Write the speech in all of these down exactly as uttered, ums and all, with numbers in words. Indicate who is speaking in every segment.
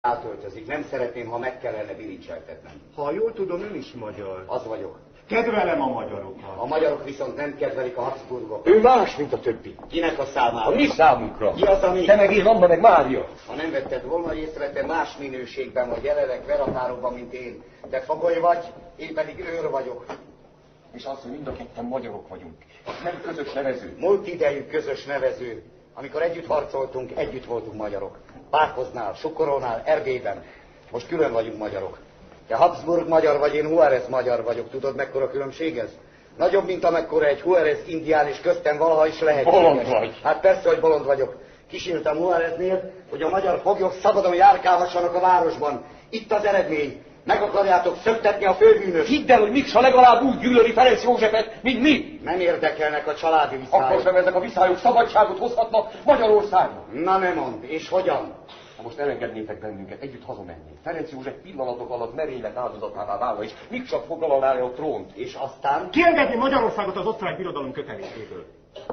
Speaker 1: átöltözik. Nem szeretném, ha meg kellene bilincseltetnem.
Speaker 2: Ha jól tudom, ön is magyar.
Speaker 1: Az vagyok.
Speaker 2: Kedvelem a magyarokat.
Speaker 1: A magyarok viszont nem kedvelik a Habsburgok.
Speaker 3: Ő más, mint a többi.
Speaker 1: Kinek a számára?
Speaker 3: A mi számunkra.
Speaker 1: Ki az, ami?
Speaker 3: Te meg én, Anna meg Mária.
Speaker 1: Ha nem vetted volna észre, te más minőségben vagy jelenleg veratárokban, mint én. Te fogoly vagy, én pedig őr vagyok.
Speaker 3: És az, hogy mind a ketten magyarok vagyunk. Az nem közös nevező.
Speaker 1: Múlt idejű közös nevező. Amikor együtt harcoltunk, együtt voltunk magyarok. Párkoznál, Sukorónál, Erdélyben. Most külön vagyunk magyarok. Te Habsburg magyar vagy, én Juárez magyar vagyok. Tudod, mekkora különbség ez? Nagyobb, mint amekkora egy Juárez indián, és köztem valaha is lehetséges.
Speaker 3: Bolond vagy.
Speaker 1: Hát persze, hogy bolond vagyok. Kísértem Juáreznél, hogy a magyar foglyok szabadon járkálhassanak a városban. Itt az eredmény. Meg akarjátok szöktetni a főbűnöst.
Speaker 3: Hidd el, hogy Miksa legalább úgy gyűlöli Ferenc Józsefet, mint mi.
Speaker 1: Nem érdekelnek a családi viszályok.
Speaker 3: Akkor sem ezek a viszályok szabadságot hozhatnak Magyarországon.
Speaker 1: Na ne mondd, és hogyan?
Speaker 3: Ha most elengednétek bennünket, együtt hazamennénk. Ferenc József pillanatok alatt merénylet áldozatává válva, és Miksa foglalná le a trónt.
Speaker 1: És aztán?
Speaker 2: Kiengedni Magyarországot az osztrák birodalom kötelékéből.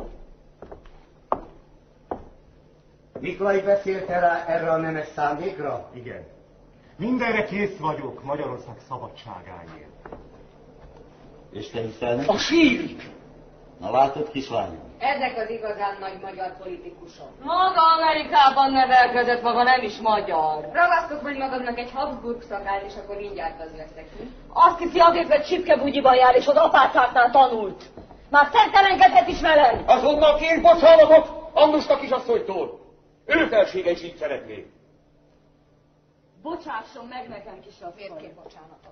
Speaker 1: Miklay beszélte rá erre a nemes szándékra?
Speaker 2: Igen. Mindenre kész vagyok Magyarország szabadságáért.
Speaker 1: És te hiszel?
Speaker 3: A sírik!
Speaker 1: Na látod, kislányom?
Speaker 4: Ezek az igazán nagy magyar politikusok. Maga Amerikában nevelkedett, maga nem is magyar. Ragaszkodj majd magadnak egy Habsburg szakát, és akkor mindjárt az leszek.
Speaker 5: Azt hiszi azért, mert csipkebugyiban jár, és az apácáknál tanult. Már szentelenkedett is velem.
Speaker 3: Azonnal kér bocsánatot Annusnak kisasszonytól. Ő felsége is így szeretné.
Speaker 5: Bocsásson meg nekem, kisasszony.
Speaker 4: Miért kér bocsánatot?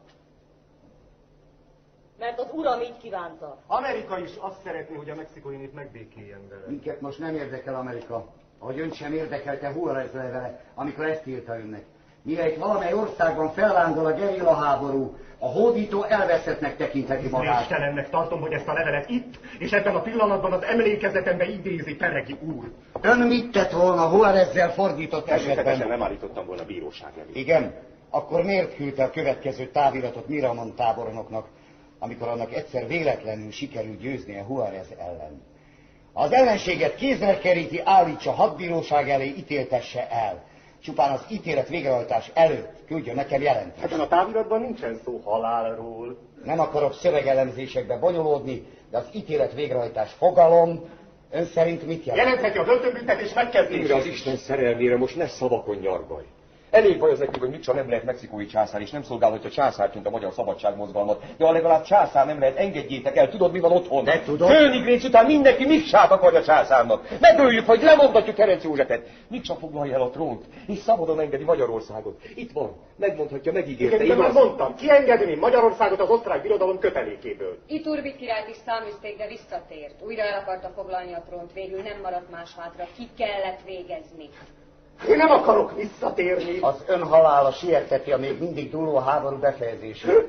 Speaker 5: Mert az uram így kívánta.
Speaker 2: Amerika is azt szeretné, hogy a mexikói nép megbékéljen vele.
Speaker 1: Minket most nem érdekel Amerika, ahogy ön sem érdekelte Juárez levele, amikor ezt írta önnek. Mire itt valamely országban fellángol a gerilla háború, a hódító elveszettnek tekintheti magát.
Speaker 2: Istenennek tartom, hogy ezt a levelet itt, és ebben a pillanatban az emlékezetembe idézi Peregi úr.
Speaker 1: Ön mit tett volna Juárezzel fordított
Speaker 3: Természetesen
Speaker 1: esetben?
Speaker 3: nem állítottam volna bíróság elé.
Speaker 1: Igen? Akkor miért küldte a következő táviratot Miramon tábornoknak, amikor annak egyszer véletlenül sikerült győznie Juárez ellen? Az ellenséget kézzel keríti, állítsa hadbíróság elé, ítéltesse el. Csupán az ítélet végrehajtás előtt küldjön nekem jelentést.
Speaker 2: Ebben a táviratban nincsen szó halálról.
Speaker 1: Nem akarok szövegelemzésekbe bonyolódni, de az ítélet végrehajtás fogalom ön szerint mit jelent?
Speaker 2: Jelentheti a börtönbüntetés
Speaker 3: Imre,
Speaker 2: megkezdését.
Speaker 3: az Isten szerelmére most ne szavakon nyargalj. Elég baj az nekünk, hogy Miksa nem lehet mexikói császár, és nem szolgálhatja császárként a magyar szabadságmozgalmat, de ha legalább császár nem lehet, engedjétek el, tudod, mi van otthon?
Speaker 1: De tudod.
Speaker 3: Főnigrét után mindenki Miksát akarja császárnak. Megöljük, vagy lemondatjuk Ferenc Józsefet. Miksa foglalja el a trónt, és szabadon engedi Magyarországot. Itt van, megmondhatja, megígérte.
Speaker 2: Igen, de már
Speaker 3: igaz?
Speaker 2: mondtam, kiengedni Magyarországot az osztrák birodalom kötelékéből.
Speaker 4: Iturbit királyt is száműzték, de visszatért. Újra el akarta foglalni a trónt, végül nem maradt más hátra, ki kellett végezni.
Speaker 2: Én nem akarok visszatérni.
Speaker 1: Az ön halála sieteti a még mindig dúló háború befejezését.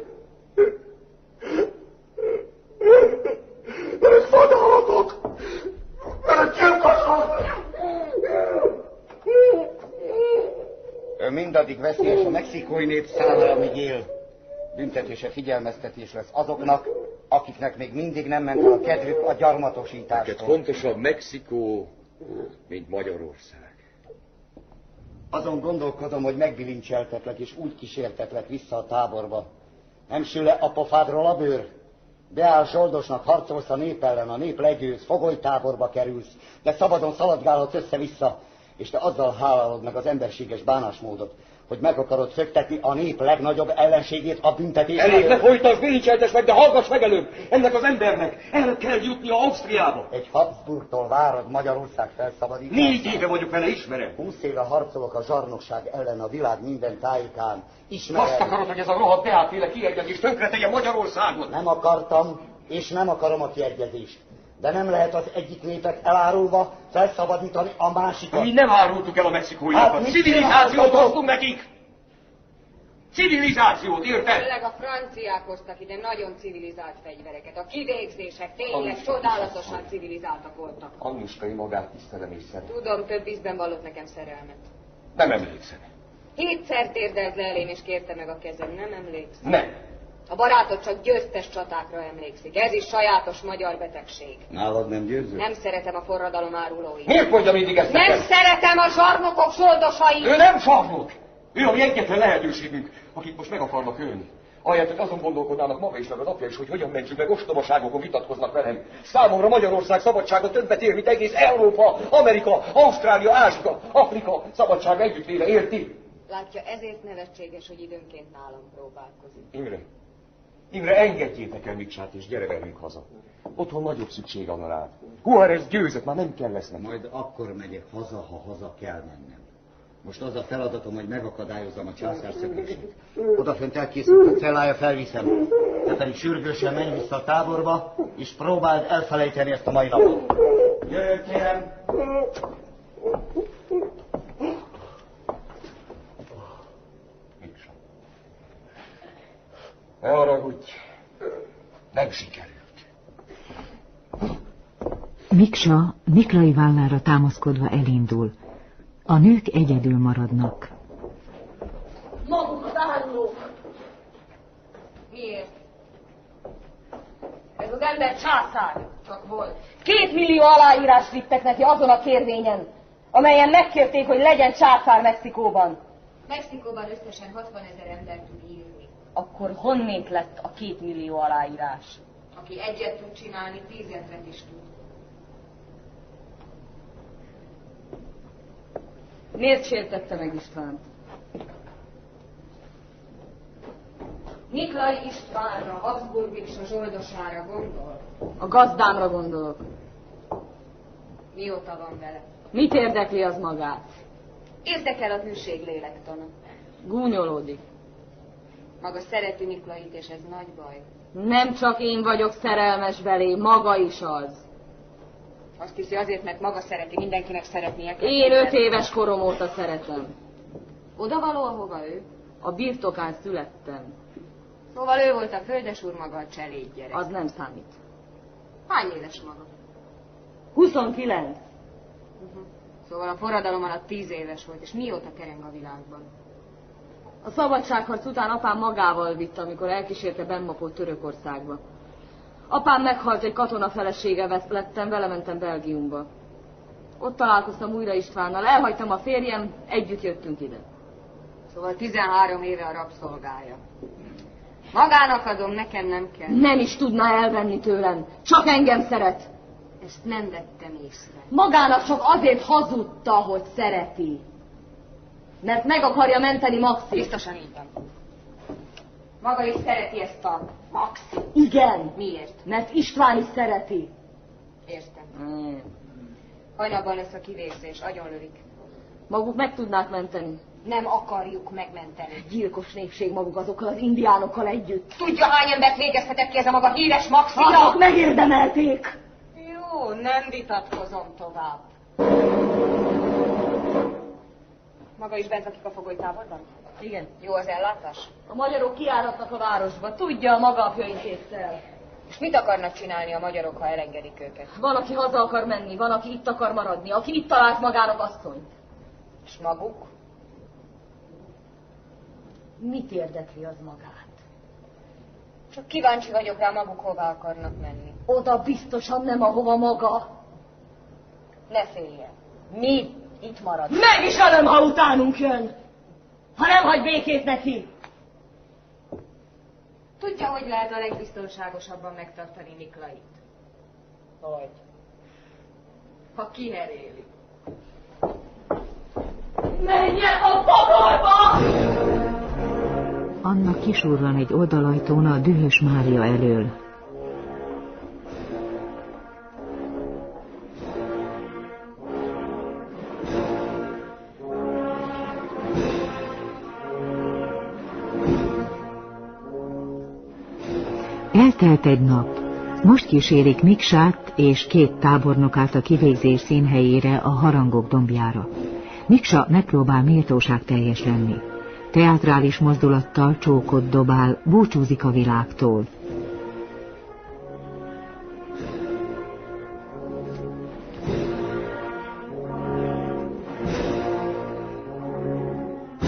Speaker 2: Mert szolgálatok! Mert gyilkosok!
Speaker 1: Ön mindaddig veszélyes a mexikói nép számára, amíg él. Büntetése figyelmeztetés lesz azoknak, akiknek még mindig nem ment el a kedvük a
Speaker 3: Neked
Speaker 1: gyarmatosítástól.
Speaker 3: fontosabb Mexikó, mint Magyarország.
Speaker 1: Azon gondolkodom, hogy megbilincseltetlek és úgy kísértetlek vissza a táborba. Nem sül le a pofádról a bőr? Beáll zsoldosnak, harcolsz a nép ellen, a nép legyőz, fogolytáborba kerülsz, de szabadon szaladgálhatsz össze-vissza, és te azzal hálálod meg az emberséges bánásmódot, hogy meg akarod szöktetni a nép legnagyobb ellenségét, a büntetés.
Speaker 3: Elég, ne folytasd, bilincseltes meg, de hallgass meg előbb! Ennek az embernek el kell jutnia Ausztriába!
Speaker 1: Egy Habsburgtól várod Magyarország felszabadítását?
Speaker 3: Négy éve vagyok vele, ismerem!
Speaker 1: Húsz éve harcolok a zsarnokság ellen a világ minden tájékán. Ismerem.
Speaker 3: Azt akarod, hogy ez a rohadt Deák-féle kiegyezés tönkretegye Magyarországot?
Speaker 1: Nem akartam, és nem akarom a kiegyezést. De nem lehet az egyik népet elárulva felszabadítani a másikat.
Speaker 3: Mi nem árultuk el a mexikóiakat.
Speaker 1: Hát, mit
Speaker 3: Civilizációt
Speaker 1: csináltatok?
Speaker 3: hoztunk nekik! Civilizációt, érted?
Speaker 4: Főleg a franciák hoztak ide nagyon civilizált fegyvereket. A kivégzések tényleg csodálatosan civilizáltak voltak.
Speaker 3: Annuskai magát tisztelem és szeret.
Speaker 4: Tudom, több ízben vallott nekem szerelmet.
Speaker 3: Nem emlékszem.
Speaker 4: Hétszer térdelt le elém és kérte meg a kezem, nem emlékszem?
Speaker 3: Nem.
Speaker 4: A barátod csak győztes csatákra emlékszik. Ez is sajátos magyar betegség.
Speaker 1: Nálad nem győző?
Speaker 4: Nem szeretem a forradalom árulóit.
Speaker 3: Miért mondja mindig ezt
Speaker 4: Nem
Speaker 3: nekem?
Speaker 4: szeretem a zsarnokok zsoldosait!
Speaker 3: Ő nem sarnok! Ő a mi egyetlen lehetőségünk, akik most meg akarnak ölni. Ahelyett, hogy azon gondolkodnának maga is, meg az apja is, hogy hogyan mentsük meg, ostobaságokon vitatkoznak velem. Számomra Magyarország szabadsága többet ér, mint egész Európa, Amerika, Ausztrália, Ázsia, Afrika szabadsága együttvéve, érti?
Speaker 4: Látja, ezért nevetséges, hogy időnként nálam próbálkozik.
Speaker 3: Imre, Imre, engedjétek el Miksát, és gyere velünk haza. Otthon nagyobb szükség van rád. Juárez győzött, már nem kell lesz neki.
Speaker 1: Majd akkor megyek haza, ha haza kell mennem. Most az a feladatom, hogy megakadályozzam a császár szökését. Odafönt elkészült a cellája, felviszem. Te pedig sürgősen menj vissza a táborba, és próbáld elfelejteni ezt a mai napot. Jöjjön, kérem!
Speaker 3: Miksa. Ne haragudj. Nem sikerült.
Speaker 6: Miksa Miklay vállára támaszkodva elindul. A nők egyedül maradnak.
Speaker 5: Maguk az állók!
Speaker 4: Miért?
Speaker 5: Ez az ember császár.
Speaker 4: Csak volt.
Speaker 5: Két millió aláírást vittek neki azon a kérvényen, amelyen megkérték, hogy legyen császár Mexikóban.
Speaker 4: Mexikóban összesen hatvan ezer ember tud írni.
Speaker 5: Akkor honnét lett a két millió aláírás?
Speaker 4: Aki egyet tud csinálni, tízezret is tud.
Speaker 5: Miért sértette meg Istvánt?
Speaker 4: Miklay Istvánra, Habsburg és a zsoldosára gondol?
Speaker 5: A gazdámra gondolok.
Speaker 4: Mióta van vele?
Speaker 5: Mit érdekli az magát?
Speaker 4: Érdekel a hűség lélektana.
Speaker 5: Gúnyolódik.
Speaker 4: Maga szereti Miklayt, és ez nagy baj.
Speaker 5: Nem csak én vagyok szerelmes belé, maga is az.
Speaker 4: Azt hiszi azért, mert maga szereti, mindenkinek szeretnie kell.
Speaker 5: Én öt éves korom óta szeretem.
Speaker 4: Oda való, ahova ő?
Speaker 5: A birtokán születtem.
Speaker 4: Szóval ő volt a földesúr, maga a cseléd gyerek.
Speaker 5: Az nem számít.
Speaker 4: Hány éves maga?
Speaker 5: huszonkilenc.
Speaker 4: Uh-huh. Szóval a forradalom alatt tíz éves volt, és mióta kereng a világban?
Speaker 5: A szabadságharc után apám magával vitte, amikor elkísérte Benmapót Törökországba. Apám meghalt, egy katona felesége lettem, vele mentem Belgiumba. Ott találkoztam újra Istvánnal, elhagytam a férjem, együtt jöttünk ide.
Speaker 4: Szóval tizenhárom éve a rabszolgája. Magának adom, nekem nem kell.
Speaker 5: Nem is tudna elvenni tőlem, csak engem szeret.
Speaker 4: Ezt nem vettem észre.
Speaker 5: Magának csak azért hazudta, hogy szereti. Mert meg akarja menteni Maxit.
Speaker 4: Biztosan így van. Maga is szereti ezt a Maxit.
Speaker 5: Igen.
Speaker 4: Miért?
Speaker 5: Mert István is szereti.
Speaker 4: Értem.
Speaker 5: Hmm.
Speaker 4: Hajnalban lesz a kivégzés, agyonlövik.
Speaker 5: Maguk meg tudnák menteni.
Speaker 4: Nem akarjuk megmenteni.
Speaker 5: Gyilkos népség maguk azokkal az indiánokkal együtt.
Speaker 4: Tudja, hány embert végezhetett ki ez a maga híres Maxita?
Speaker 5: Azok megérdemelték.
Speaker 4: Jó, nem vitatkozom tovább. Maga is bent lakik a fogolytáborban?
Speaker 5: Igen.
Speaker 4: Jó az ellátás?
Speaker 5: A magyarok kiáratnak a városba, tudja, a maga apja intéztel.
Speaker 4: És mit akarnak csinálni a magyarok, ha elengedik őket?
Speaker 5: Van, aki haza akar menni, van, aki itt akar maradni, aki itt talált magának asszonyt.
Speaker 4: És maguk?
Speaker 5: Mit érdekli az magát?
Speaker 4: Csak kíváncsi vagyok rá, maguk hová akarnak menni.
Speaker 5: Oda biztosan nem, ahova maga.
Speaker 4: Ne féljen.
Speaker 5: Mi itt marad. Meg is ölöm, ha utánunk jön. Ha nem hagy békét neki.
Speaker 4: Tudja, hogy lehet a legbiztonságosabban megtartani Miklayt?
Speaker 5: Hogy?
Speaker 4: Ha kiheréli.
Speaker 5: Menjen a pagarba!
Speaker 6: Anna kisurran egy oldalajtón a dühös Mária elől. Eltelt egy nap. Most kísérik Miksát és két tábornokát a kivégzés színhelyére, a Harangok dombjára. Miksa megpróbál méltóságteljes lenni. Teátrális mozdulattal csókot dobál, búcsúzik a világtól.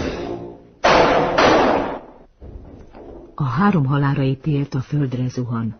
Speaker 6: A három halálra ítélt a földre zuhan.